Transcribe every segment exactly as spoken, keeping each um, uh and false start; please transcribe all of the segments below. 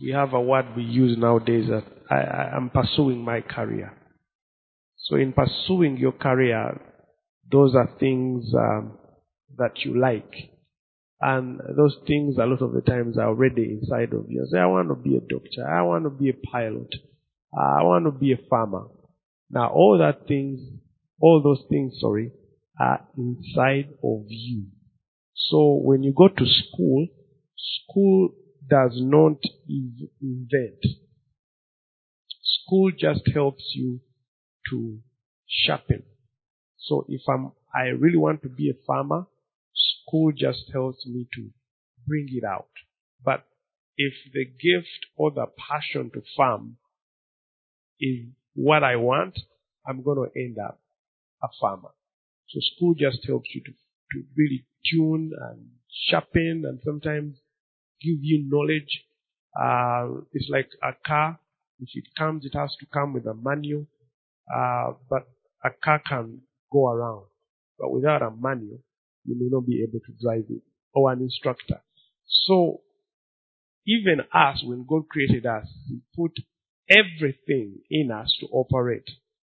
we have a word we use nowadays that I, I am pursuing my career. So in pursuing your career, those are things um, that you like. And those things a lot of the times are already inside of you. Say, I want to be a doctor. I want to be a pilot. I want to be a farmer. Now all that things, all those things, sorry, are inside of you. So when you go to school, school does not invent. School just helps you to sharpen. So if I'm, I really want to be a farmer, school just helps me to bring it out. But if the gift or the passion to farm is what I want, I'm going to end up a farmer. So school just helps you to, to really tune and sharpen and sometimes give you knowledge. Uh, it's like a car. If it comes, it has to come with a manual. Uh, but a car can go around. But without a manual, you may not be able to drive it, or an instructor. So even us, when God created us, He put everything in us to operate.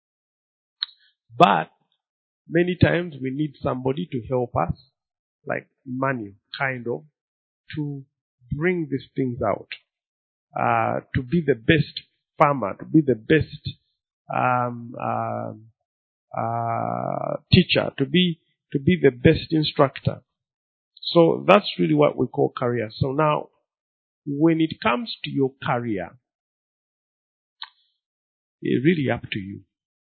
But many times we need somebody to help us, like manual, kind of, to bring these things out. Uh, to be the best farmer, to be the best um, uh, uh, teacher, to be to be the best instructor. So that's really what we call career. So now, when it comes to your career, it's really up to you.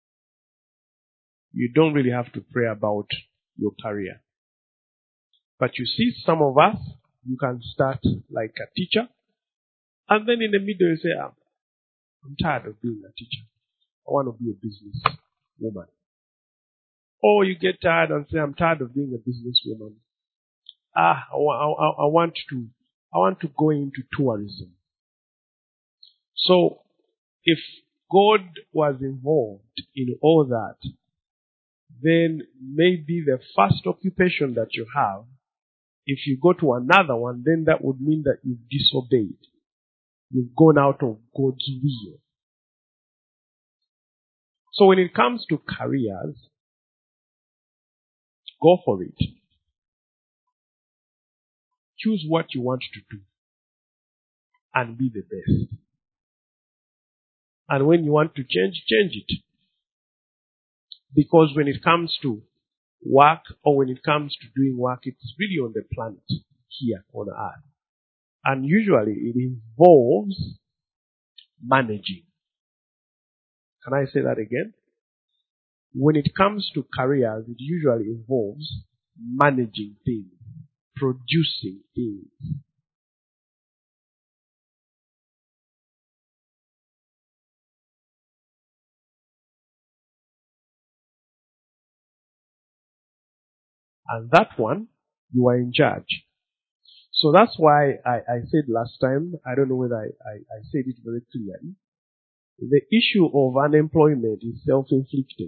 You don't really have to pray about your career. But you see, some of us, you can start like a teacher, and then in the middle you say, I'm, I'm tired of being a teacher. I want to be a business woman. Or you get tired and say, I'm tired of being a businesswoman. Ah, I, I, I want to, I want to go into tourism. So, if God was involved in all that, then maybe the first occupation that you have, if you go to another one, then that would mean that you've disobeyed. You've gone out of God's will. So when it comes to careers, go for it. Choose what you want to do and be the best. And when you want to change, change it. Because when it comes to work, or when it comes to doing work, it's really on the planet here on earth. And usually it involves managing. Can I say that again? When it comes to careers, it usually involves managing things, producing things. And that one, you are in charge. So that's why I, I said last time, I don't know whether I, I, I said it very clearly, the issue of unemployment is self-inflicted.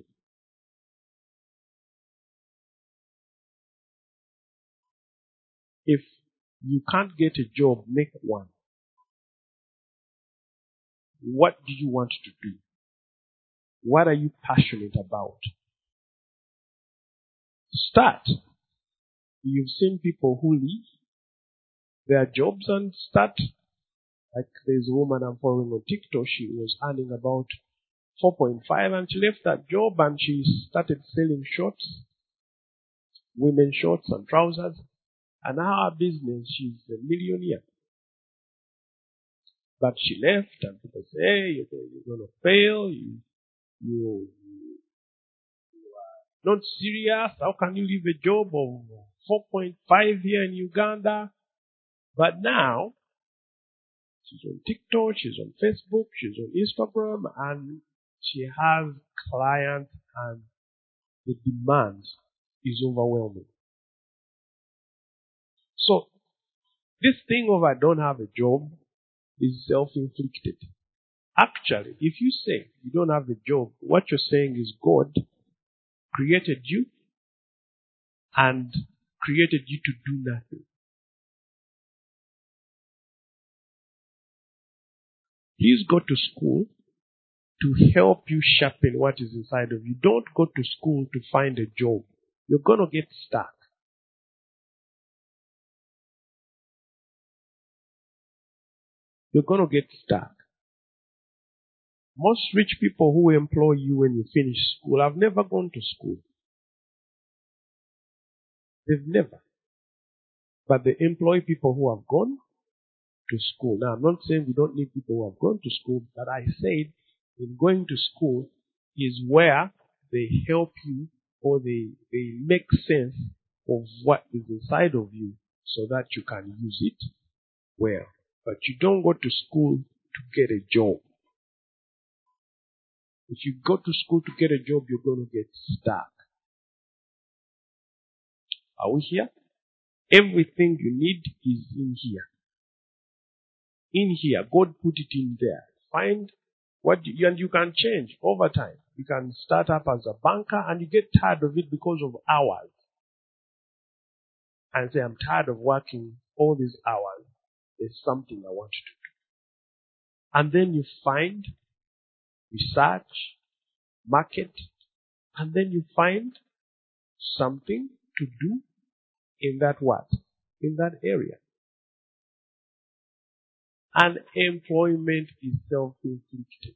If you can't get a job, make one. What do you want to do? What are you passionate about? Start. You've seen people who leave their jobs and start. Like there's a woman I'm following on TikTok, she was earning about four point five and she left that job and she started selling shorts, women's shorts and trousers. And now her business, she's a millionaire. But she left and people say, hey, you're, you're going to fail. You, you, you are not serious. How can you leave a job of four point five here in Uganda? But now, she's on TikTok, she's on Facebook, she's on Instagram, and she has clients and the demand is overwhelming. So, this thing of I don't have a job is self-inflicted. Actually, if you say you don't have a job, what you're saying is God created you and created you to do nothing. Please go to school to help you sharpen what is inside of you. Don't go to school to find a job. You're going to get stuck. You're going to get stuck. Most rich people who employ you when you finish school have never gone to school. They've never. But they employ people who have gone to school. Now, I'm not saying we don't need people who have gone to school, but I said in going to school is where they help you, or they, they make sense of what is inside of you so that you can use it well. But you don't go to school to get a job. If you go to school to get a job, you're going to get stuck. Are we here? Everything you need is in here. In here. God put it in there. Find what you, and you can change over time. You can start up as a banker and you get tired of it because of hours. And say, I'm tired of working all these hours. There's something I want to do. And then you find, research, market, and then you find something to do in that what? In that area. Unemployment is self-inflicted.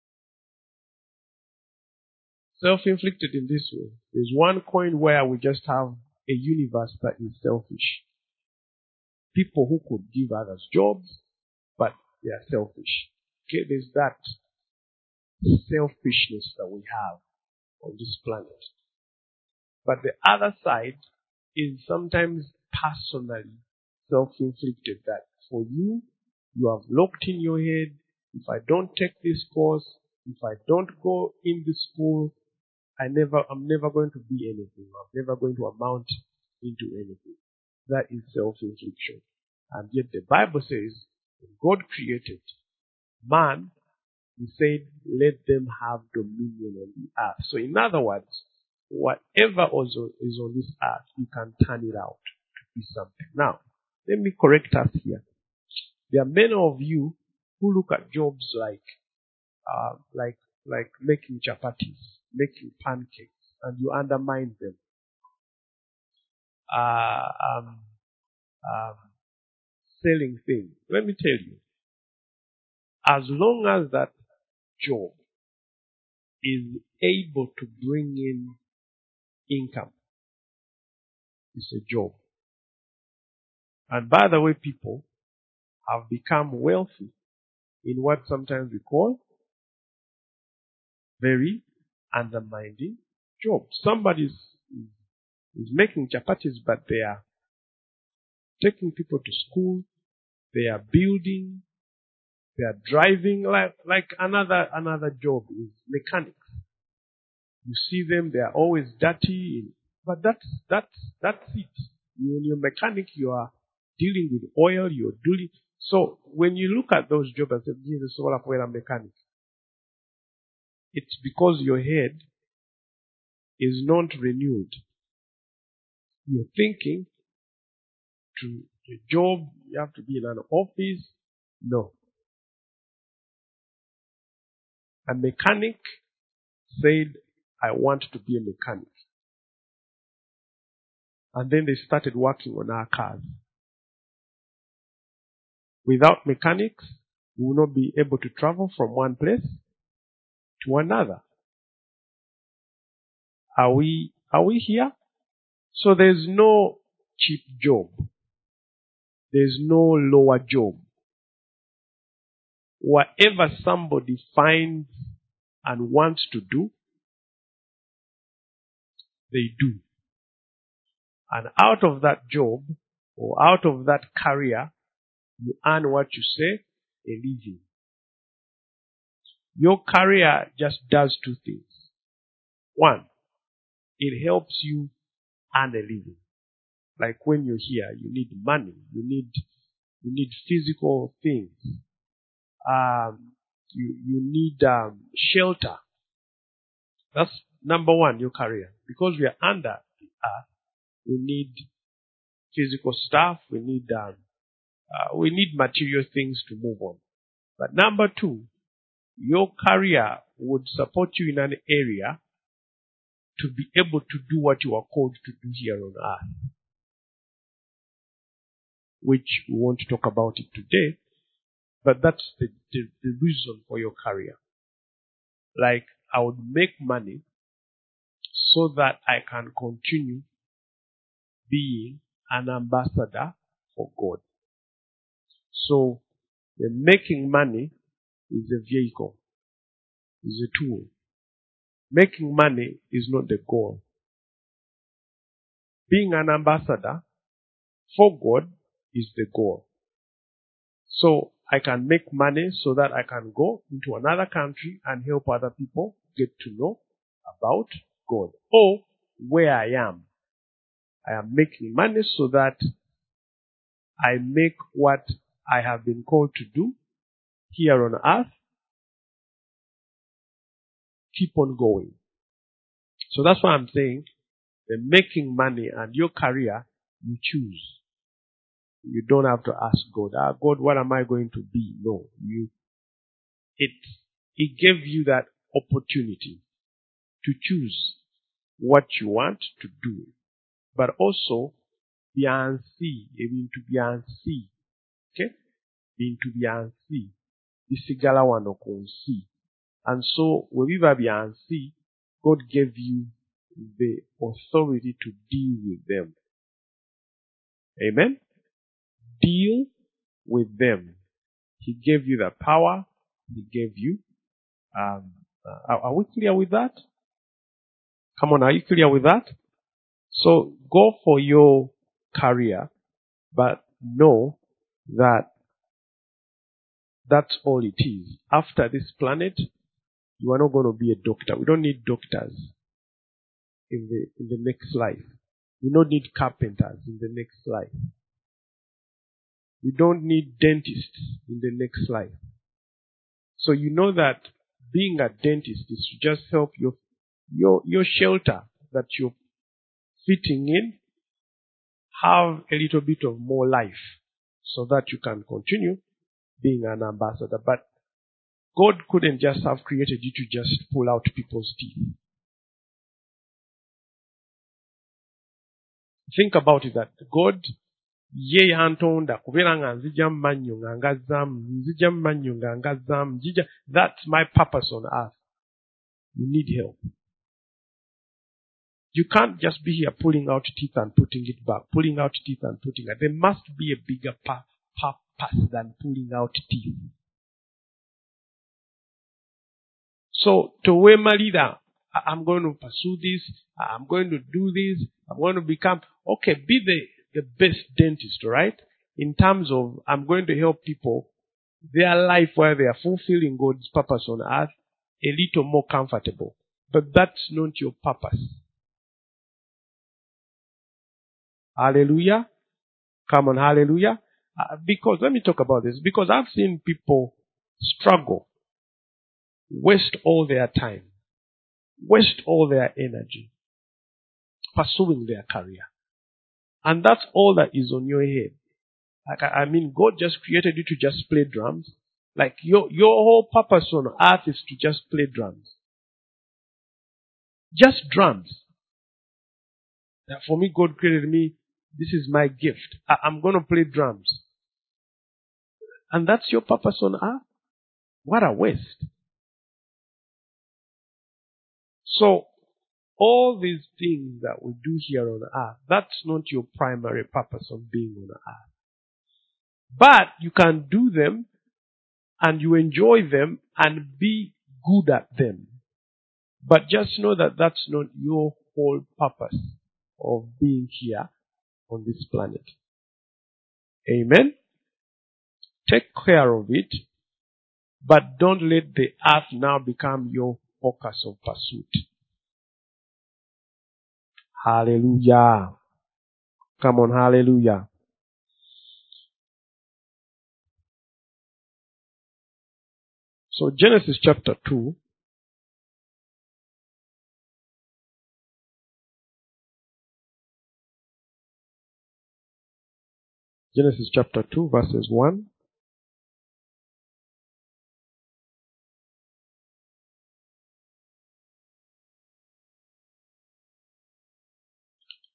Self-inflicted in this way. There's one coin where we just have a universe that is selfish. People who could give others jobs, but they are selfish. Okay, there's that selfishness that we have on this planet. But the other side is sometimes personally self-inflicted, that for you, you have locked in your head, if I don't take this course, if I don't go in this school, I never, I'm never going to be anything. I'm never going to amount into anything. That is self-infliction. And yet the Bible says, when God created man, He said, let them have dominion on the earth. So in other words, whatever also is on this earth, you can turn it out to be something. Now, let me correct us here. There are many of you who look at jobs like, uh, like, like making chapatis, making pancakes, and you undermine them. Uh, um, um, selling things. Let me tell you, as long as that job is able to bring in income, it's a job. And by the way, people have become wealthy in what sometimes we call very undermining jobs. Somebody is, is making chapatis, but they are taking people to school, they are building, they are driving, like, like another, another job is mechanics. You see them, they are always dirty, but that's, that's, that's it. When you're a mechanic, you are dealing with oil, you're doing, so when you look at those jobs and say, Jesus, what up when I'm a mechanic? It's because your head is not renewed. You're thinking to a job, you have to be in an office. No. A mechanic said, I want to be a mechanic. And then they started working on our cars. Without mechanics, we will not be able to travel from one place to another. Are we, are we here? So there's no cheap job. There's no lower job. Whatever somebody finds and wants to do, they do. And out of that job, or out of that career, you earn what you say, a living. Your career just does two things. One, it helps you earn a living. Like when you're here, you need money, you need, you need physical things. Um, you, you need, um, shelter. That's number one, your career. Because we are under the earth, we need physical stuff, we need, um, uh, we need material things to move on. But number two, your career would support you in an area to be able to do what you are called to do here on earth, which we won't talk about it today, but that's the, the, the reason for your career. Like, I would make money so that I can continue being an ambassador for God. So, the making money is a vehicle, is a tool. Making money is not the goal. Being an ambassador for God is the goal. So I can make money so that I can go into another country and help other people get to know about God. Or where I am, I am making money so that I make what I have been called to do here on earth keep on going. So that's why I'm saying the making money and your career, you choose. You don't have to ask God, ah, God, what am I going to be? No, you, it, it gave you that opportunity to choose what you want to do, but also byansi, even to byansi, okay? Being to byansi, bisigala wano kunsi. And so, webiva byansi, God gave you the authority to deal with them. Amen? Deal with them. He gave you the power. He gave you. Um, uh, are, are we clear with that? Come on, are you clear with that? So go for your career, but know that that's all it is. After this planet, you are not going to be a doctor. We don't need doctors in the in the next life. We don't need carpenters in the next life. We don't need dentists in the next life. So you know that being a dentist is to just help your your your shelter that you're fitting in have a little bit of more life so that you can continue being an ambassador. But God couldn't just have created you to just pull out people's teeth. Think about it that God ye yantonda kubeera nga nzija mu mannyo nga ngazzaamu nzija mu mannyo nga ngazzaamu njija. That's my purpose on earth. You need help. You can't just be here pulling out teeth and putting it back, pulling out teeth and putting it. There must be a bigger pa- purpose than pulling out teeth. So, to Wema leader, I'm going to pursue this, I'm going to do this, I'm going to become, okay, be the, the best dentist, right? In terms of, I'm going to help people, their life where they are fulfilling God's purpose on earth, a little more comfortable. But that's not your purpose. Hallelujah. Come on, hallelujah. Uh, because, let me talk about this. Because I've seen people struggle, waste all their time, waste all their energy, pursuing their career. And that's all that is on your head. Like, I, I mean, God just created you to just play drums. Like, your, your whole purpose on earth is to just play drums. Just drums. Now, for me, God created me. This is my gift. I, I'm going to play drums. And that's your purpose on earth? What a waste. So, all these things that we do here on earth, that's not your primary purpose of being on earth. But you can do them and you enjoy them and be good at them. But just know that that's not your whole purpose of being here on this planet. Amen? Take care of it, but don't let the earth now become your focus of pursuit. Hallelujah. Come on, hallelujah. So Genesis chapter two. Genesis chapter two verses one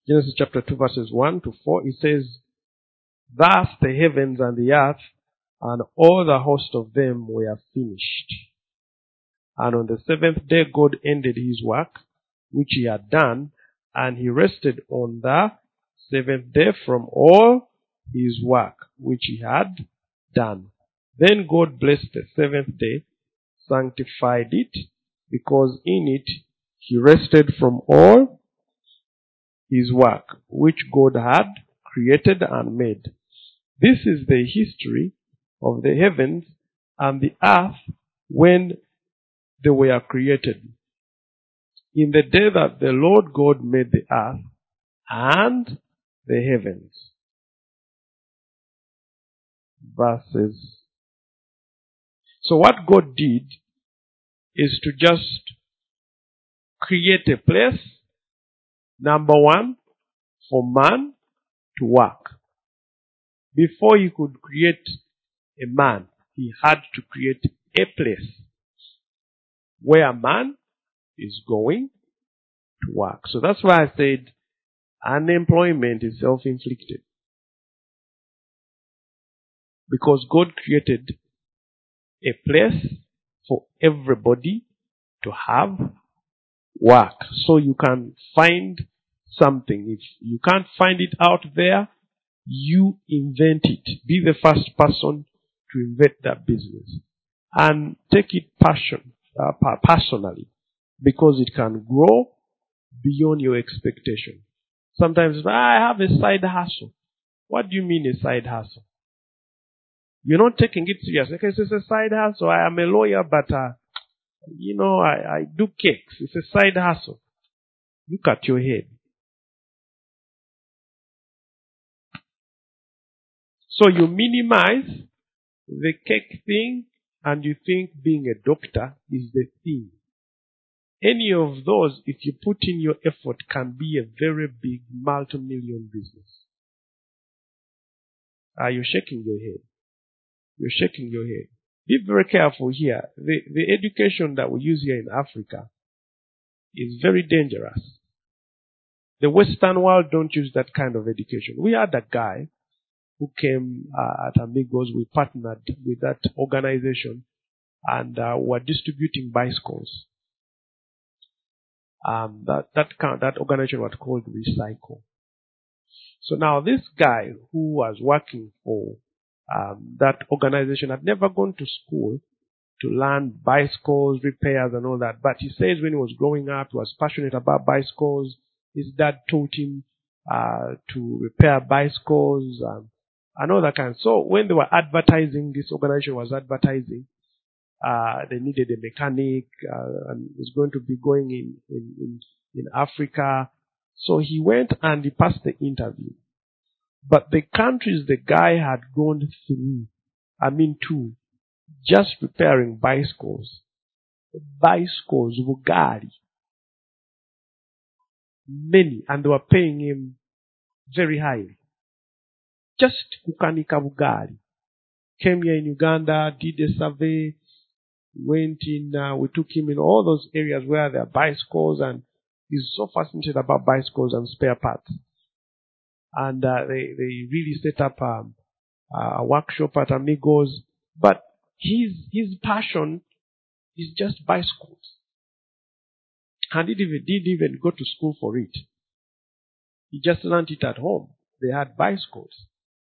Genesis chapter two verses one to four, it says, thus the heavens and the earth and all the host of them were finished. And on the seventh day God ended his work which he had done, and he rested on the seventh day from all his work which he had done. Then God blessed the seventh day, sanctified it, because in it he rested from all his work which God had created and made. This is the history of the heavens and the earth when they were created. In the day that the Lord God made the earth and the heavens. Verses. So what God did is to just create a place, number one, for man to work. Before he could create a man, he had to create a place where man is going to work. So that's why I said unemployment is self-inflicted. Because God created a place for everybody to have work. So you can find something. If you can't find it out there, you invent it. Be the first person to invent that business. And take it passion, uh, personally. Because it can grow beyond your expectation. Sometimes, I have a side hustle. What do you mean a side hustle? You're not taking it serious. Okay, so it's a side hustle. I am a lawyer, but, uh, you know, I, I do cakes. It's a side hustle. Look at your head. So you minimize the cake thing and you think being a doctor is the thing. Any of those, if you put in your effort, can be a very big multi-million business. Are you shaking your head? You're shaking your head. Be very careful here. The, the education that we use here in Africa is very dangerous. The Western world don't use that kind of education. We had a guy who came uh, at Amigos. We partnered with that organization and uh, were distributing bicycles. Um, that that kind, that organization was called Recycle. So now this guy who was working for um, that organization had never gone to school to learn bicycles, repairs and all that. But he says when he was growing up, he was passionate about bicycles. His dad taught him uh, to repair bicycles um, and all that kind. So when they were advertising, this organization was advertising, uh, they needed a mechanic uh, and was going to be going in, in, in, in Africa. So he went and he passed the interview. But the countries the guy had gone through, I mean to, just repairing bicycles, bicycles, Bugatti, many, and they were paying him very highly. Just kukanika Bugatti. Came here in Uganda, did a survey, went in, uh, we took him in all those areas where there are bicycles, and he's so fascinated about bicycles and spare parts. And uh, they, they really set up um, a workshop at Amigos. But his, his passion is just bicycles. And he didn't, didn't even go to school for it. He just learned it at home. They had bicycles.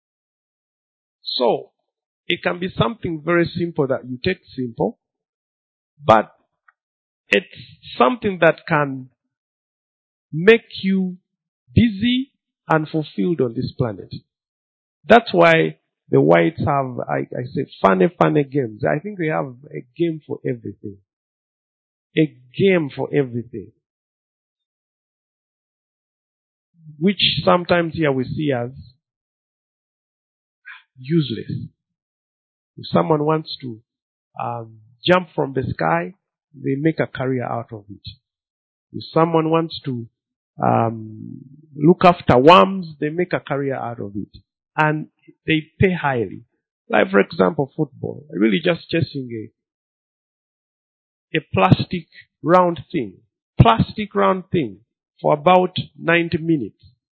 So, it can be something very simple that you take simple, but it's something that can make you busy and fulfilled on this planet. That's why the whites have, I, I say, funny, funny games. I think they have a game for everything. A game for everything. Which sometimes here we see as useless. If someone wants to um, jump from the sky, they make a career out of it. If someone wants to um, look after worms, they make a career out of it. And they pay highly. Like, for example, football. Really just chasing a, a plastic round thing. Plastic round thing for about ninety minutes.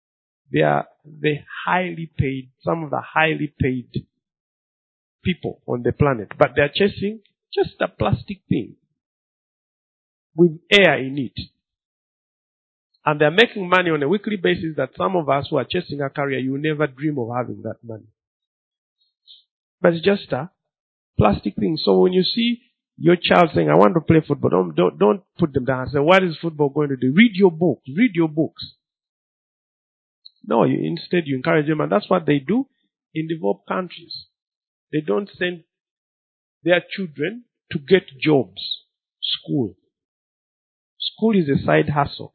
They are the highly paid, some of the highly paid people on the planet. But they're chasing just a plastic thing with air in it. And they're making money on a weekly basis that some of us who are chasing a career, you will never dream of having that money. But it's just a plastic thing. So when you see your child saying, I want to play football, don't, don't, don't put them down and say, what is football going to do? Read your books. Read your books. No, you, instead you encourage them, and that's what they do in developed countries. They don't send their children to get jobs. School. School is a side hustle.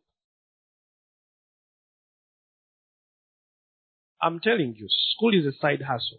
I'm telling you, school is a side hustle.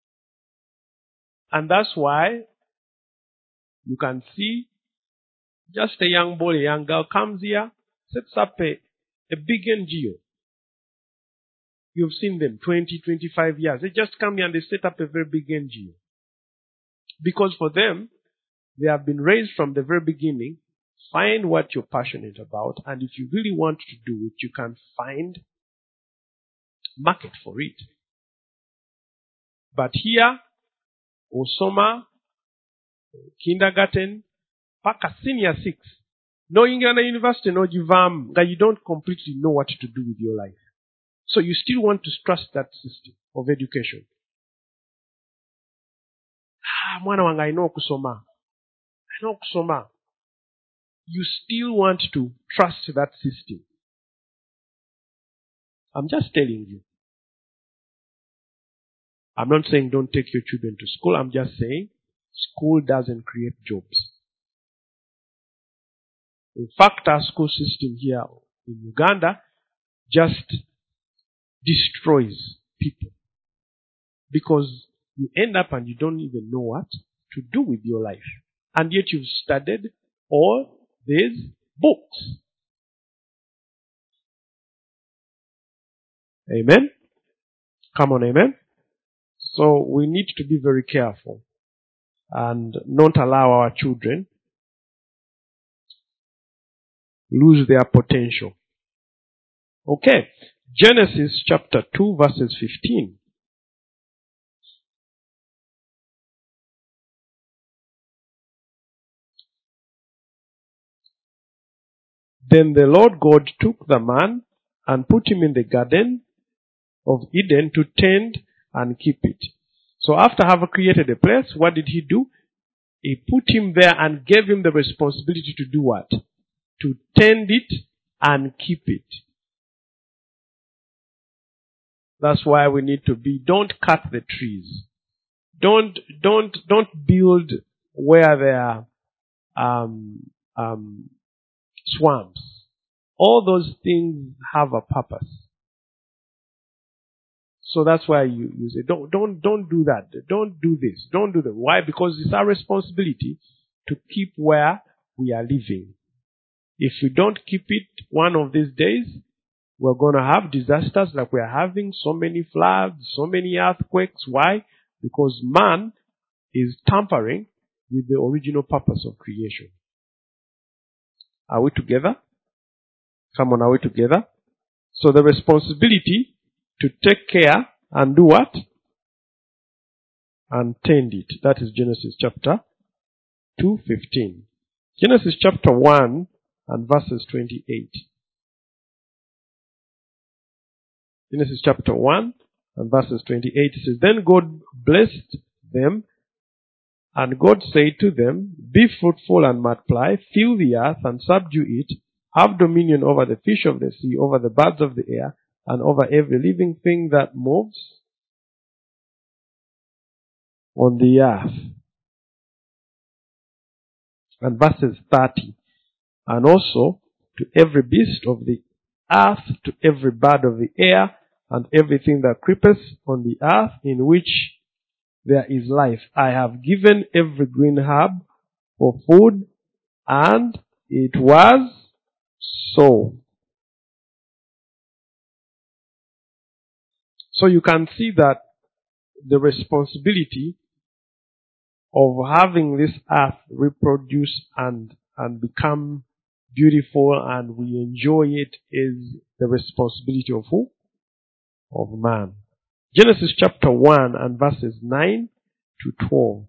And that's why you can see just a young boy, a young girl comes here, sets up a, a big N G O. You've seen them, twenty, twenty-five years. They just come here and they set up a very big N G O. Because for them, they have been raised from the very beginning. Find what you're passionate about, and if you really want to do it, you can find market for it. But here, Osoma, kindergarten, paka senior six, no ingana university, no jivam, that you don't completely know what to do with your life. So you still want to trust that system of education. Ah, mwana wanga, I know kusoma. I know kusoma. You still want to trust that system. I'm just telling you. I'm not saying don't take your children to school. I'm just saying school doesn't create jobs. In fact, our school system here in Uganda just destroys people. Because you end up and you don't even know what to do with your life. And yet you've studied all these books. Amen? Come on, amen? So we need to be very careful and not allow our children lose their potential. Okay. Genesis chapter two verses fifteen. Then the Lord God took the man and put him in the garden of Eden to tend and keep it. So after having created a place, what did he do? He put him there and gave him the responsibility to do what? To tend it and keep it. That's why we need to be, don't cut the trees. Don't, don't, don't build where there are, um, um, swamps. All those things have a purpose. So that's why you, you say, don't, don't, don't do that. Don't do this. Don't do that. Why? Because it's our responsibility to keep where we are living. If we don't keep it, one of these days, we're going to have disasters like we are having, so many floods, so many earthquakes. Why? Because man is tampering with the original purpose of creation. Are we together? Come on, are we together? So the responsibility to take care and do what? And tend it. That is Genesis chapter two fifteen. Genesis chapter one and verses twenty-eight. Genesis chapter one and verses twenty-eight says, Then God blessed them, and God said to them, Be fruitful and multiply, fill the earth and subdue it, have dominion over the fish of the sea, over the birds of the air, and over every living thing that moves on the earth. And verses thirty. And also to every beast of the earth, to every bird of the air, and everything that creepeth on the earth, in which there is life. I have given every green herb for food, and it was so. So you can see that the responsibility of having this earth reproduce and, and become beautiful and we enjoy it is the responsibility of who? of man. Genesis chapter one and verses nine to twelve.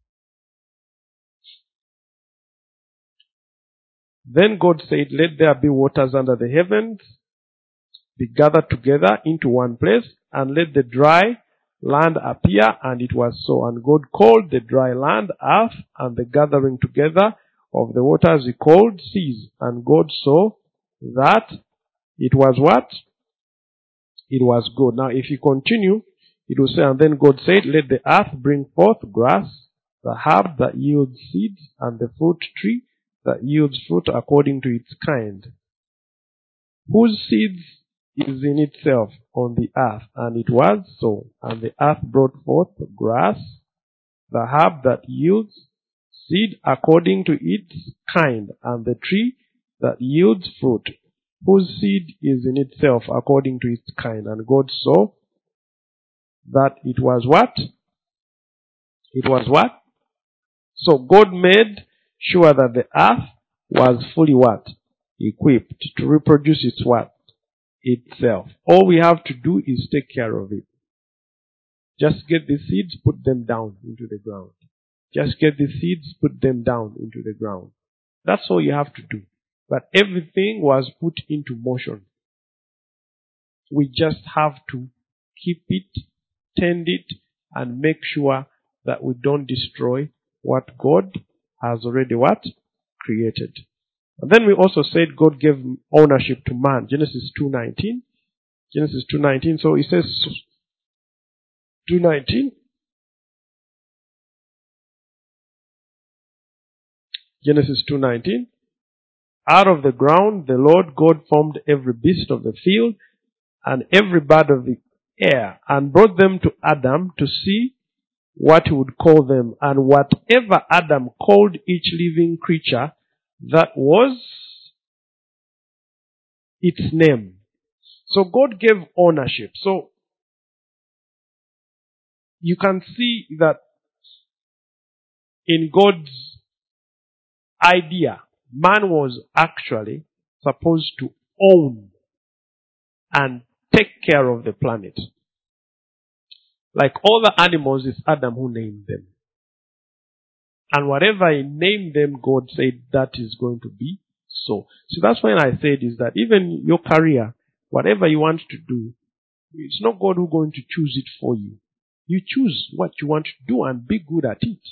Then God said, let there be waters under the heavens, be gathered together into one place, and let the dry land appear, and it was so. And God called the dry land earth, and the gathering together of the waters he called seas. And God saw that it was what? It was good. Now if you continue, it will say, and then God said, let the earth bring forth grass, the herb that yields seeds, and the fruit tree that yields fruit according to its kind, whose seeds is in itself on the earth. And it was so. And the earth brought forth grass, the herb that yields seed according to its kind, and the tree that yields fruit, whose seed is in itself according to its kind. And God saw that it was what? It was what? So God made sure that the earth was fully what? Equipped to reproduce its what? Itself. All we have to do is take care of it. Just get the seeds, put them down into the ground. Just get the seeds, put them down into the ground. That's all you have to do. But everything was put into motion. We just have to keep it, tend it, and make sure that we don't destroy what God has already what? Created. And then we also said God gave ownership to man. Genesis two nineteen. Genesis two nineteen. So it says two nineteen. Genesis two nineteen. Out of the ground the Lord God formed every beast of the field and every bird of the air, and brought them to Adam to see what he would call them. And whatever Adam called each living creature, that was its name. So God gave ownership. So you can see that in God's idea, man was actually supposed to own and take care of the planet. Like all the animals, it's Adam who named them. And whatever he named them, God said that is going to be so. So that's when I said is that even your career, whatever you want to do, it's not God who's going to choose it for you. You choose what you want to do and be good at it.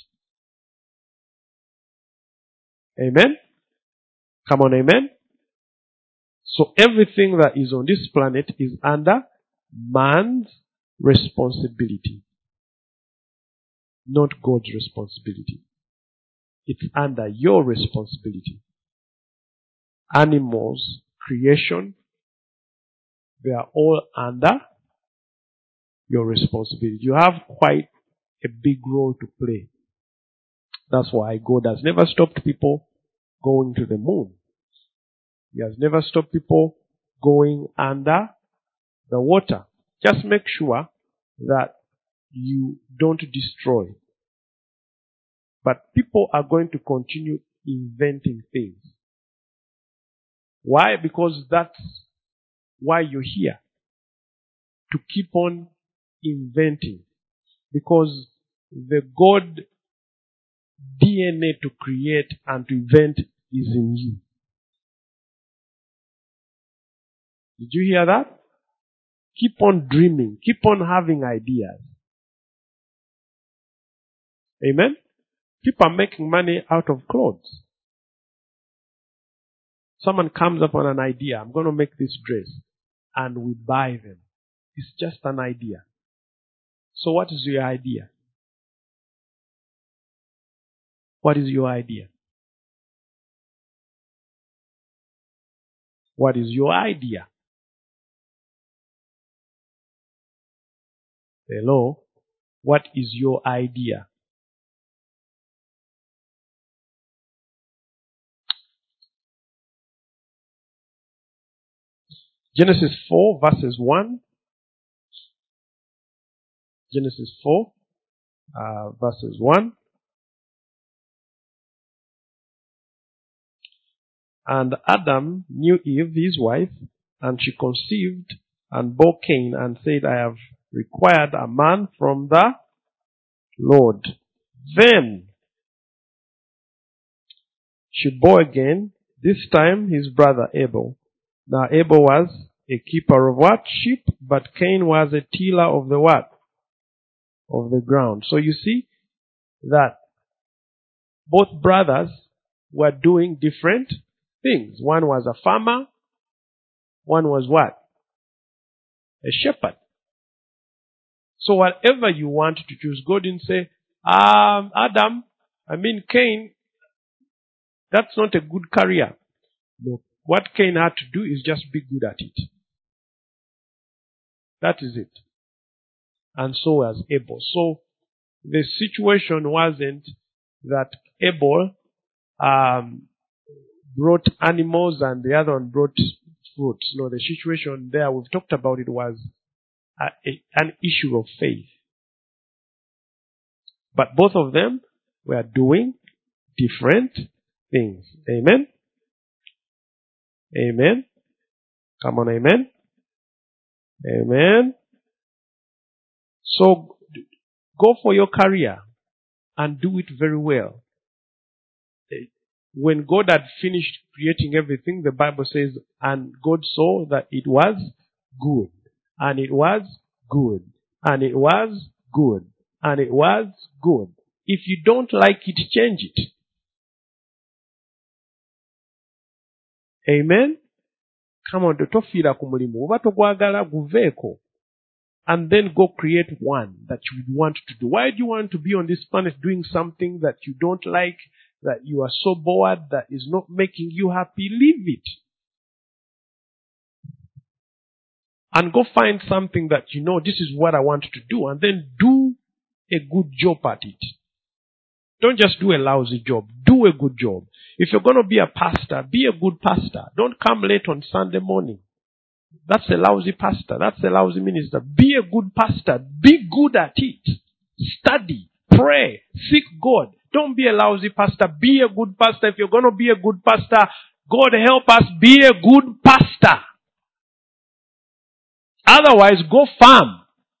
Amen? Come on, amen? So everything that is on this planet is under man's responsibility, not God's responsibility. It's under your responsibility. Animals, creation, they are all under your responsibility. You have quite a big role to play. That's why God has never stopped people going to the moon. He has never stopped people going under the water. Just make sure that you don't destroy. But people are going to continue inventing things. Why? Because that's why you're here. To keep on inventing. Because the God D N A to create and to invent is in you. Did you hear that? Keep on dreaming. Keep on having ideas. Amen? People are making money out of clothes. Someone comes up on an idea. I'm going to make this dress. And we buy them. It's just an idea. So what is your idea? What is your idea? What is your idea? Hello? What is your idea? Genesis four verses one. Genesis four uh, verses one. And Adam knew Eve, his wife, and she conceived and bore Cain and said, I have required a man from the Lord. Then she bore again, this time his brother Abel. Now Abel was a keeper of what? Sheep, but Cain was a tiller of the what? Of the ground. So you see that both brothers were doing different things. One was a farmer, one was what? A shepherd. So whatever you want to choose, God didn't say, um, Adam, I mean Cain, that's not a good career. No. What Cain had to do is just be good at it. That is it. And so was Abel. So the situation wasn't that Abel um, brought animals and the other one brought fruits. No, the situation there, we've talked about it, was a, a, an issue of faith. But both of them were doing different things. Amen? Amen? Come on, amen? Amen? So, go for your career and do it very well. When God had finished creating everything, the Bible says, and God saw that it was good. And it was good. And it was good. And it was good. If you don't like it, change it. Amen? Come on, totofiira ku mulimu. Oba togwagala guveeko. And then go create one that you would want to do. Why do you want to be on this planet doing something that you don't like, that you are so bored, that is not making you happy? Leave it. And go find something that you know, this is what I want to do, and then do a good job at it. Don't just do a lousy job. Do a good job. If you're going to be a pastor, be a good pastor. Don't come late on Sunday morning. That's a lousy pastor. That's a lousy minister. Be a good pastor. Be good at it. Study. Pray. Seek God. Don't be a lousy pastor. Be a good pastor. If you're going to be a good pastor, God help us be a good pastor. Otherwise, go farm.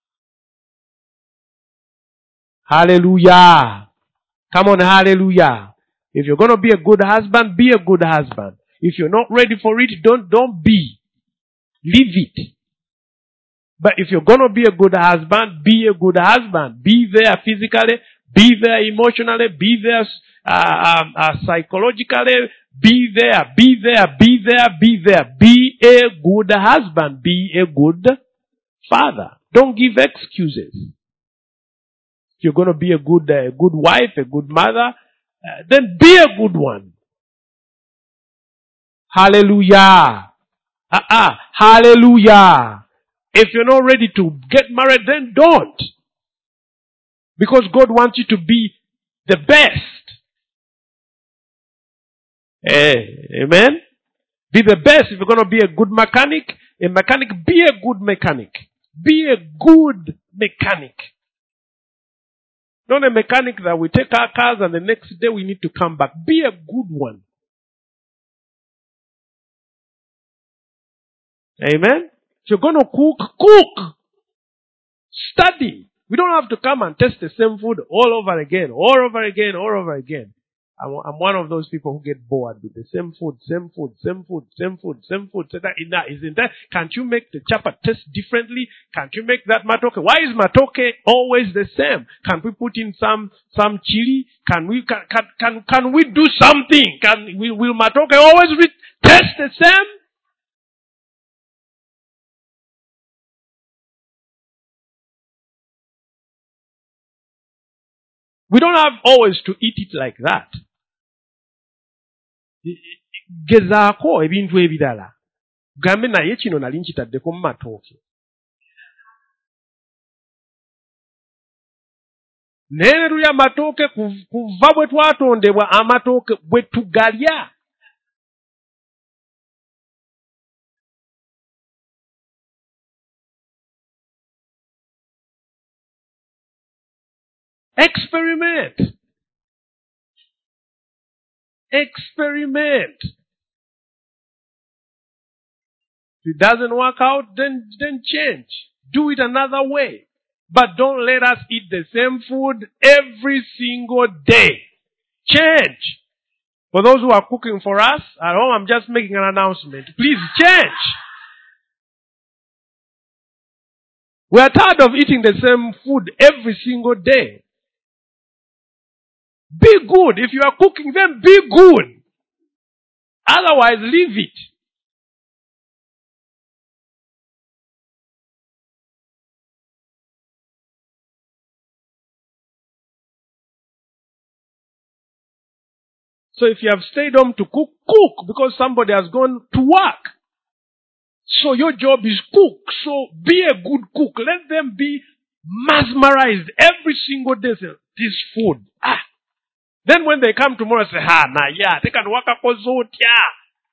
Hallelujah. Come on, hallelujah. If you're going to be a good husband, be a good husband. If you're not ready for it, don't, don't be. Leave it. But if you're going to be a good husband, be a good husband. Be there physically, be there emotionally, be there uh, um, uh, psychologically, be there, be there, be there, be there. Be a good husband. Be a good father. Don't give excuses. If you're going to be a good, uh, good wife, a good mother, uh, then be a good one. Hallelujah. Uh-uh. Hallelujah. If you're not ready to get married, then don't. Because God wants you to be the best. Hey, amen? Be the best. If you're going to be a good mechanic, a mechanic, be a good mechanic. Be a good mechanic. Not a mechanic that we take our cars and the next day we need to come back. Be a good one. Amen? If you're going to cook, cook. Study. We don't have to come and test the same food all over again, all over again, all over again. I'm, I'm one of those people who get bored with the same food, same food, same food, same food, same food. So that, that isn't that. Can't you make the chapa taste differently? Can't you make that matoke? Why is matoke always the same? Can we put in some some chili? Can we can can can, can we do something? Can will, will matoke always re- taste the same? We don't have always to eat it like that. Gezaako ebintu ebirala. Gambe naye kino nali nkitaddeko mu matooke. N'eruya amatooke kuva bwe twatondebwa amatooke bwe tugalya. Experiment. Experiment. If it doesn't work out, then, then change. Do it another way. But don't let us eat the same food every single day. Change. For those who are cooking for us at home, I'm just making an announcement. Please change. We are tired of eating the same food every single day. Be good. If you are cooking, then be good. Otherwise, leave it. So if you have stayed home to cook, cook because somebody has gone to work. So your job is cook. So be a good cook. Let them be mesmerized every single day. Say, this food. Ah. Then when they come tomorrow, say, ha, nah, yeah, they can work up also, yeah.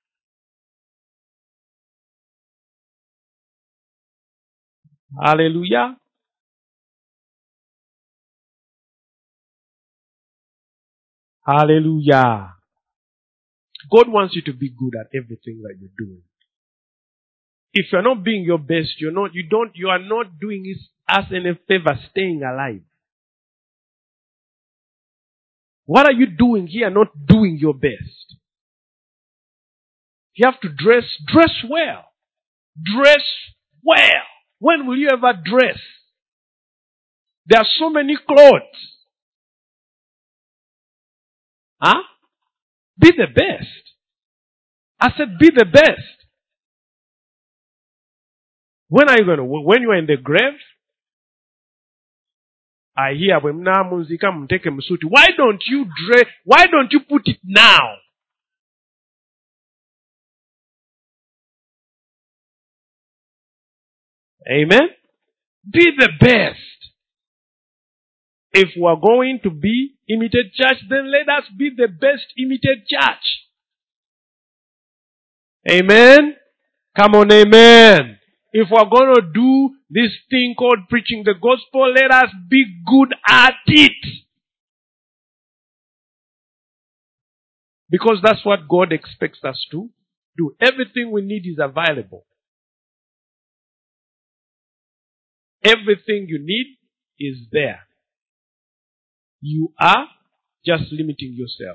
Hallelujah. Hallelujah. God wants you to be good at everything that you're doing. If you're not being your best, you're not, you don't, you are not doing us any favor staying alive. What are you doing here not doing your best? You have to dress, dress well. Dress well. When will you ever dress? There are so many clothes. Huh? Be the best. I said be the best. When are you going to, when you are in the grave? I hear, why don't you dress, why don't you put it now? Amen? Be the best. If we are going to be imitate church, then let us be the best imitate church. Amen? Come on, amen. If we are going to do this thing called preaching the gospel, let us be good at it. Because that's what God expects us to do. Everything we need is available. Everything you need is there. You are just limiting yourself.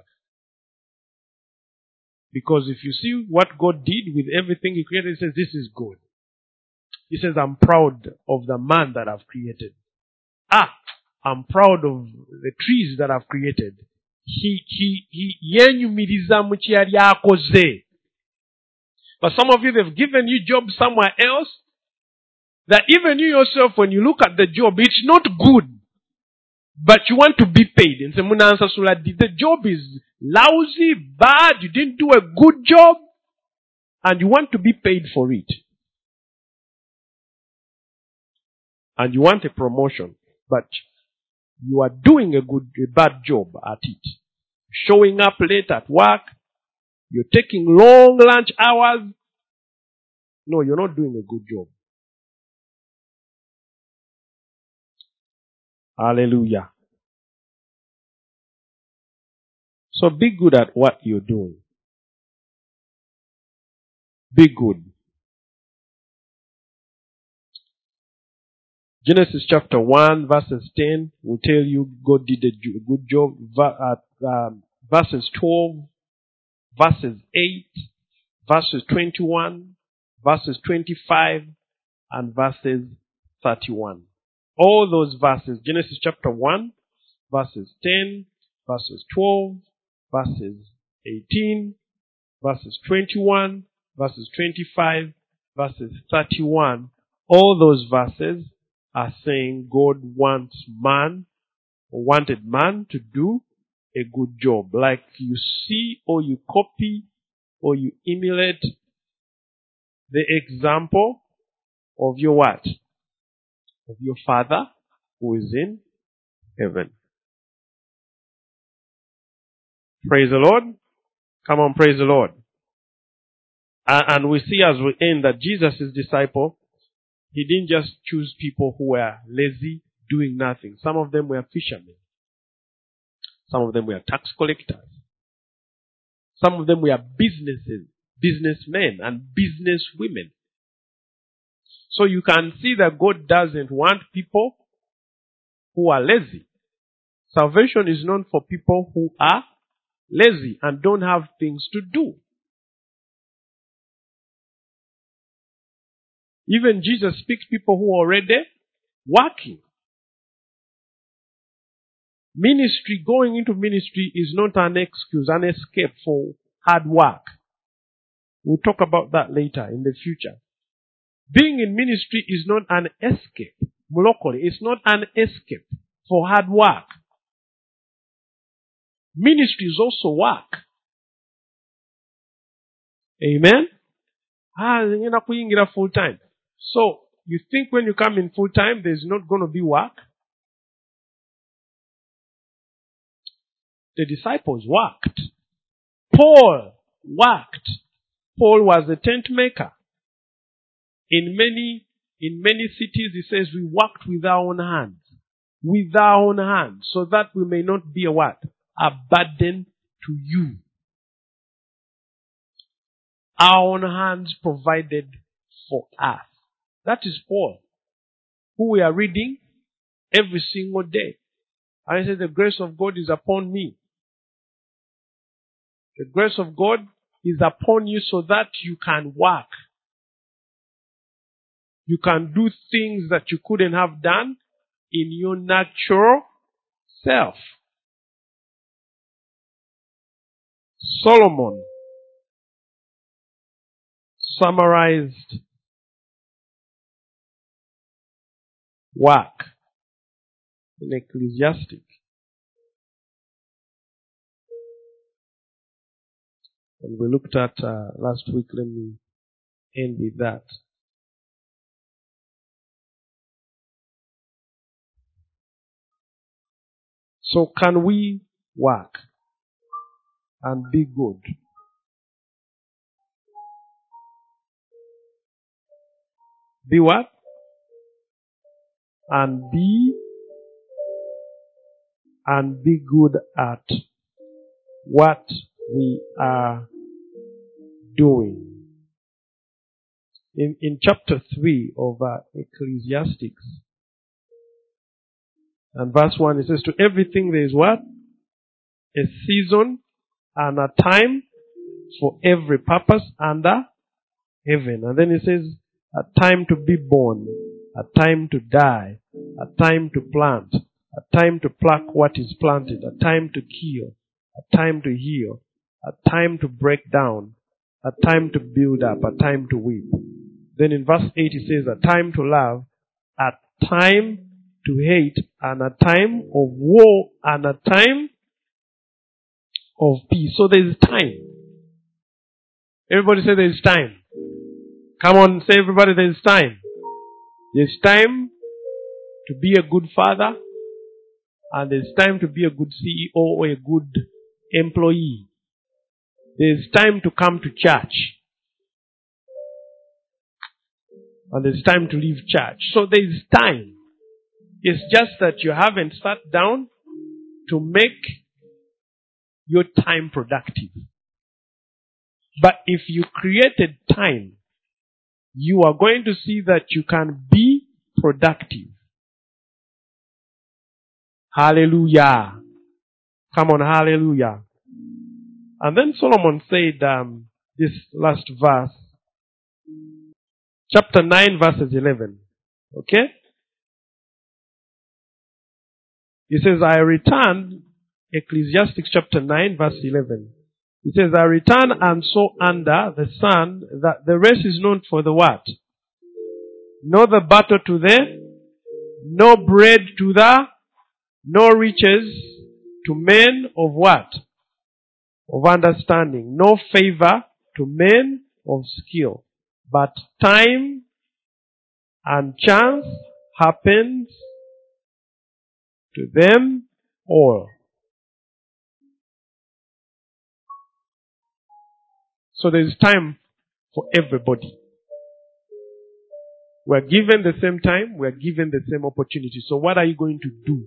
Because if you see what God did with everything He created, He says, this is good. He says, I'm proud of the man that I've created. Ah, I'm proud of the trees that I've created. He, he, he, yenyumiriza mu kyali akoze. But some of you, they've given you job somewhere else, that even you yourself, when you look at the job, it's not good. But you want to be paid. And say, the job is lousy, bad, you didn't do a good job, and you want to be paid for it. And you want a promotion, but you are doing a good, a bad job at it. Showing up late at work, you're taking long lunch hours. No, you're not doing a good job. Hallelujah. So be good at what you're doing. Be good. Genesis chapter one verses ten will tell you God did a good job. Verses twelve, verses eight, verses twenty-one, verses twenty-five, and verses thirty-one. All those verses, Genesis chapter one, verses ten, verses twelve, verses eighteen, verses twenty-one, verses twenty-five, verses thirty-one, all those verses are saying God wants man, or wanted man to do a good job. Like you see or you copy or you emulate the example of your what? Of your Father who is in heaven. Praise the Lord. Come on, praise the Lord. And we see as we end that Jesus' disciple, He didn't just choose people who were lazy, doing nothing. Some of them were fishermen. Some of them were tax collectors. Some of them were businesses, businessmen and businesswomen. So you can see that God doesn't want people who are lazy. Salvation is not for people who are lazy and don't have things to do. Even Jesus speaks people who are already working. Ministry, going into ministry is not an excuse, an escape for hard work. We'll talk about that later in the future. Being in ministry is not an escape. Locally, it's not an escape for hard work. Ministry is also work. Amen? Ah, ngenda kuyingira full time. So, you think when you come in full time, there's not going to be work? The disciples worked. Paul worked. Paul was a tent maker. In many, in many cities, he says we worked with our own hands. With our own hands. So that we may not be a what? A burden to you. Our own hands provided for us. That is Paul, who we are reading every single day. And he says the grace of God is upon me. The grace of God is upon you so that you can work. You can do things that you couldn't have done in your natural self. Solomon summarized work in Ecclesiastes. And we looked at uh, last week. Let me end with that. So can we work and be good? Be what? And be and be good at what we are doing. In in chapter three of uh, Ecclesiastes and verse one, it says, to everything there is what? A season and a time for every purpose under heaven. And then it says, a time to be born, a time to die, a time to plant, a time to pluck what is planted, a time to kill, a time to heal, a time to break down, a time to build up, a time to weep. Then in verse eight it says, a time to love, a time to hate, and a time of war, and a time of peace. So there is time. Everybody say there is time. Come on, say everybody there is time. There's time to be a good father, and there's time to be a good C E O or a good employee. There's time to come to church. And there's time to leave church. So there's time. It's just that you haven't sat down to make your time productive. But if you created time, you are going to see that you can be productive. Hallelujah. Come on, hallelujah. And then Solomon said, um, this last verse, chapter nine, verses eleven. Okay? He says, I returned, Ecclesiastes chapter nine, verse eleven. He says, I returned and saw under the sun that the race is not for the what? No the battle to the, no bread to the, no riches to men of what? Of understanding. No favor to men of skill. But time and chance happens to them all. So there is time for everybody. We're given the same time, we're given the same opportunity. So what are you going to do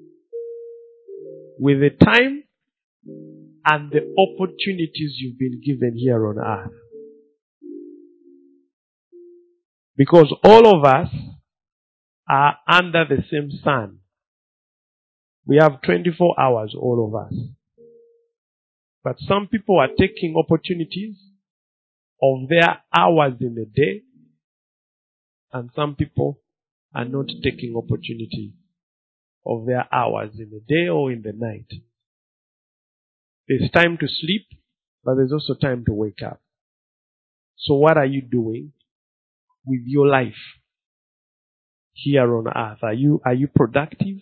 with the time and the opportunities you've been given here on earth? Because all of us are under the same sun. We have twenty-four hours, all of us. But some people are taking opportunities of their hours in a day, and some people are not taking opportunities of their hours in the day or in the night. There's time to sleep, but there's also time to wake up. So what are you doing with your life here on earth? Are you, are you productive?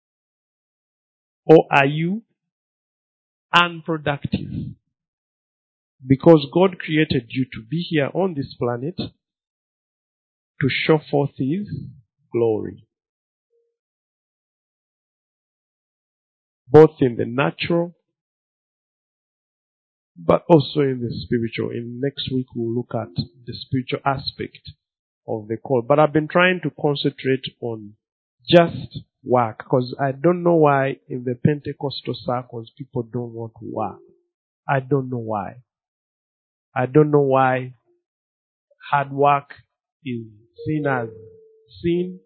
Or are you unproductive? Because God created you to be here on this planet to show forth His glory. Both in the natural, but also in the spiritual. In next week we'll look at the spiritual aspect of the call. But I've been trying to concentrate on just work, because I don't know why in the Pentecostal circles people don't want to work. I don't know why. I don't know why hard work is seen as sin,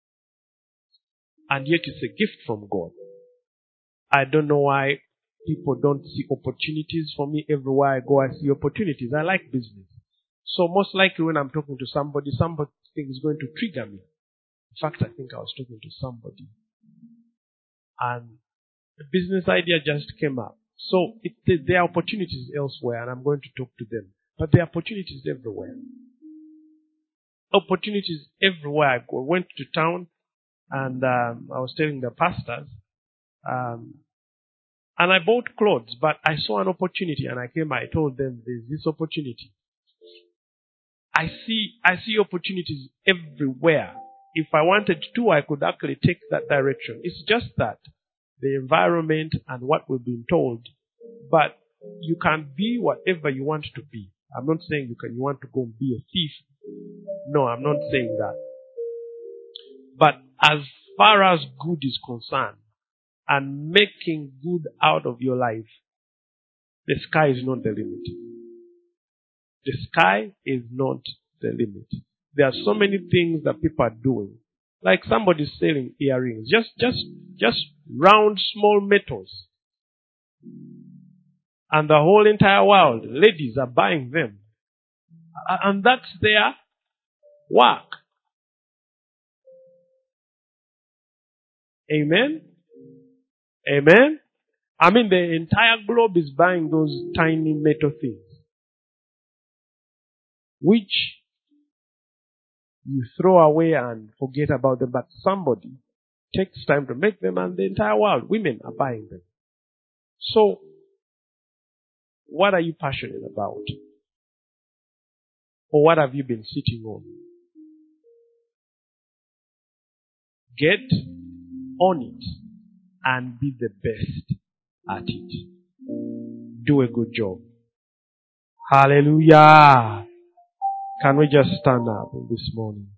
and yet it's a gift from God. I don't know why people don't see opportunities. For me, everywhere I go, I see opportunities. I like business. So most likely when I'm talking to somebody, somebody is going to trigger me. In fact, I think I was talking to somebody, and a business idea just came up. So it, there are opportunities elsewhere, and I'm going to talk to them. But there are opportunities everywhere. Opportunities everywhere I go. I went to town, and um, I was telling the pastors, um, and I bought clothes, but I saw an opportunity, and I came, I told them, there's this opportunity. I see, I see opportunities everywhere. If I wanted to, I could actually take that direction. It's just that the environment and what we've been told, but you can be whatever you want to be. I'm not saying you can, you want to go and be a thief. No, I'm not saying that. But as far as good is concerned, and making good out of your life, the sky is not the limit. The sky is not the limit. There are so many things that people are doing. Like somebody selling earrings. Just, just, just round small metals. And the whole entire world, ladies are buying them. And that's their work. Amen? Amen? I mean, the entire globe is buying those tiny metal things, which you throw away and forget about them, but somebody takes time to make them, and the entire world, women are buying them. So, what are you passionate about? Or what have you been sitting on? Get on it and be the best at it. Do a good job. Hallelujah. Can we just stand up this morning?